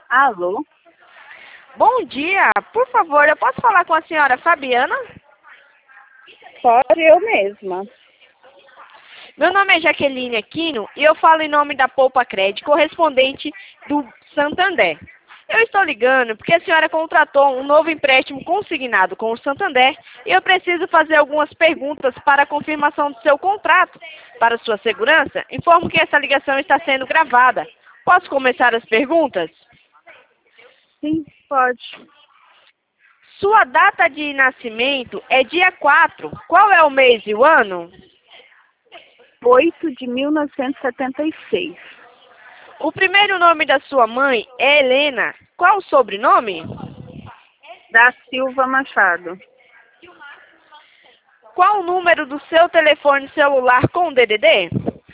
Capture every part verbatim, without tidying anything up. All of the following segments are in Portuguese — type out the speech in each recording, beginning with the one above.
Alô? Bom dia, por favor, eu posso falar com a senhora Fabiana? Pode, eu mesma. Meu nome é Jaqueline Aquino e eu falo em nome da Poupa Cred, correspondente do Santander. Eu estou ligando porque a senhora contratou um novo empréstimo consignado com o Santander e eu preciso fazer algumas perguntas para a confirmação do seu contrato. Para sua segurança, informo que essa ligação está sendo gravada. Posso começar as perguntas? Sim, pode. Sua data de nascimento é dia quatro. Qual é o mês e o ano? oito de mil novecentos e setenta e seis. O primeiro nome da sua mãe é Helena. Qual o sobrenome? Da Silva Machado. Qual o número do seu telefone celular com D D D?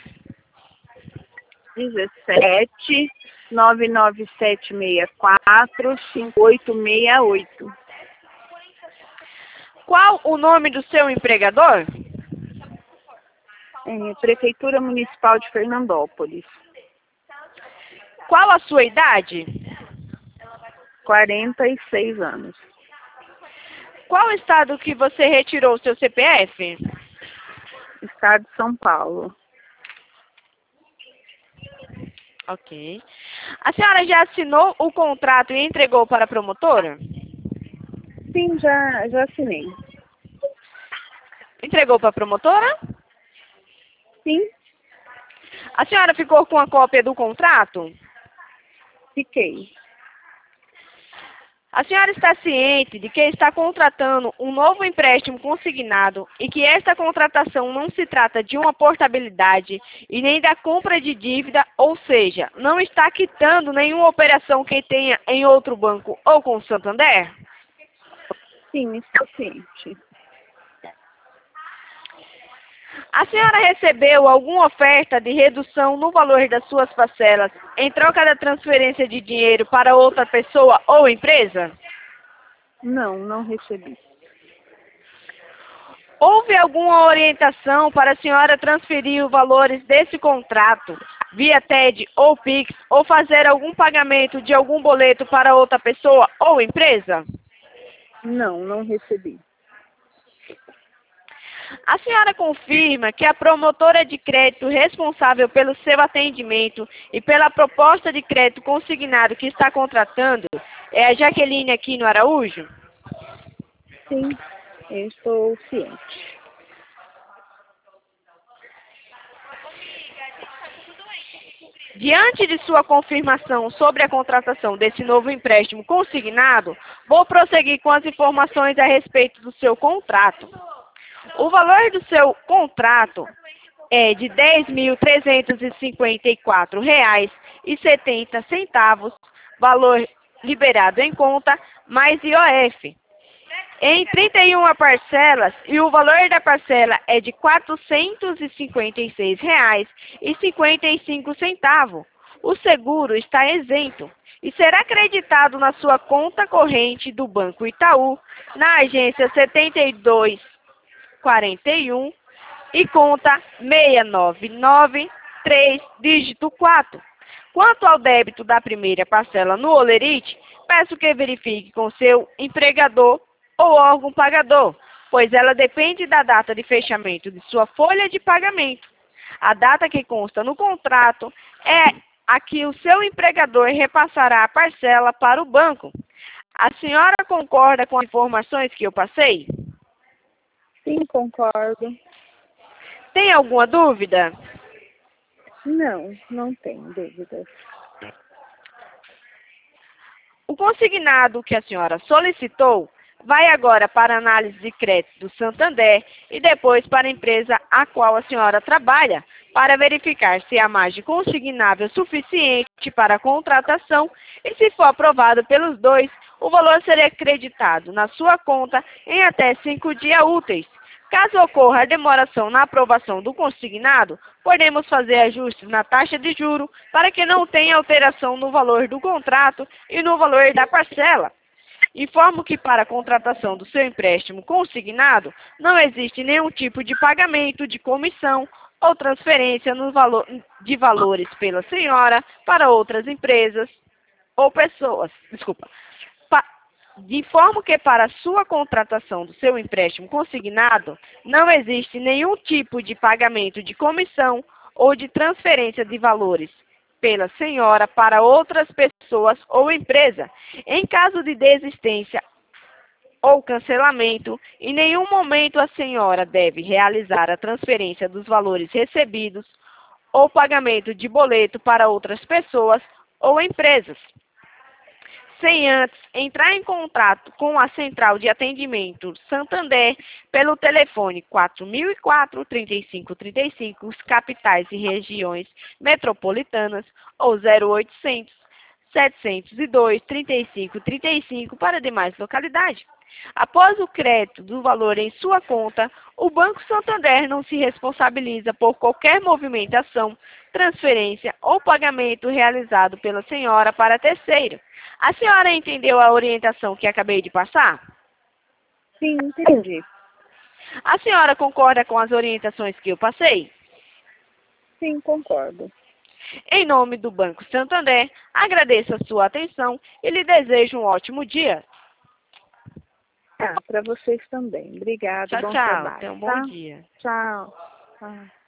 dezessete, nove nove sete seis quatro, cinco oito seis oito. Qual o nome do seu empregador? É, Prefeitura Municipal de Fernandópolis. Qual a sua idade? quarenta e seis anos. Qual o estado que você retirou o seu C P F? Estado de São Paulo. Ok. A senhora já assinou o contrato e entregou para a promotora? Sim, já, já assinei. Entregou para a promotora? Sim, A senhora ficou com a cópia do contrato? fiquei. A senhora está ciente de que está contratando um novo empréstimo consignado e que esta contratação não se trata de uma portabilidade e nem da compra de dívida, ou seja, não está quitando nenhuma operação que tenha em outro banco ou com o Santander? Sim, estou ciente. A senhora recebeu alguma oferta de redução no valor das suas parcelas em troca da transferência de dinheiro para outra pessoa ou empresa? Não, não recebi. Houve alguma orientação para a senhora transferir os valores desse contrato via T E D ou Pix ou fazer algum pagamento de algum boleto para outra pessoa ou empresa? Não, não recebi. A senhora confirma que a promotora de crédito responsável pelo seu atendimento e pela proposta de crédito consignado que está contratando é a Jaqueline Aquino Araújo? Sim, eu estou ciente. Diante de sua confirmação sobre a contratação desse novo empréstimo consignado, vou prosseguir com as informações a respeito do seu contrato. O valor do seu contrato é de dez mil trezentos e cinquenta e quatro reais e setenta centavos, valor liberado em conta, mais I O F, em trinta e uma parcelas, e o valor da parcela é de quatrocentos e cinquenta e seis reais e cinquenta e cinco centavos. O seguro está isento e será creditado na sua conta corrente do Banco Itaú, na agência setenta e dois quarenta e um e conta seis nove nove três, dígito quatro. Quanto ao débito da primeira parcela no Olerite, peço que verifique com seu empregador ou órgão pagador, pois ela depende da data de fechamento de sua folha de pagamento. A data que consta no contrato é a que o seu empregador repassará a parcela para o banco. A senhora concorda com as informações que eu passei? Sim, concordo. Tem alguma dúvida? Não, não tenho dúvidas. O consignado que a senhora solicitou vai agora para a análise de crédito do Santander e depois para a empresa a qual a senhora trabalha, para verificar se há margem consignável suficiente para a contratação e, se for aprovado pelos dois, o valor será creditado na sua conta em até cinco dias úteis. Caso ocorra a demoração na aprovação do consignado, podemos fazer ajustes na taxa de juro para que não tenha alteração no valor do contrato e no valor da parcela. Informo que para a contratação do seu empréstimo consignado, não existe nenhum tipo de pagamento de comissão ou transferência no valor, de valores pela senhora para outras empresas. ou pessoas, desculpa, pa, de forma que para sua contratação do seu empréstimo consignado não existe nenhum tipo de pagamento de comissão ou de transferência de valores pela senhora para outras pessoas ou empresa. Em caso de desistência ou cancelamento, em nenhum momento a senhora deve realizar a transferência dos valores recebidos ou pagamento de boleto para outras pessoas ou empresas, sem antes entrar em contato com a Central de Atendimento Santander pelo telefone quatro mil e quatro, trinta e cinco trinta e cinco, os capitais e regiões metropolitanas, ou zero oitocentos, setecentos e dois, trinta e cinco trinta e cinco para demais localidades. Após o crédito do valor em sua conta, o Banco Santander não se responsabiliza por qualquer movimentação, transferência ou pagamento realizado pela senhora para terceiro. A senhora entendeu a orientação que acabei de passar? Sim, entendi. A senhora concorda com as orientações que eu passei? Sim, concordo. Em nome do Banco Santander, agradeço a sua atenção e lhe desejo um ótimo dia. Ah, para vocês também. Obrigada, Tchau, bom tchau. trabalho. Tenha um bom Tá? dia. Tchau. Tchau.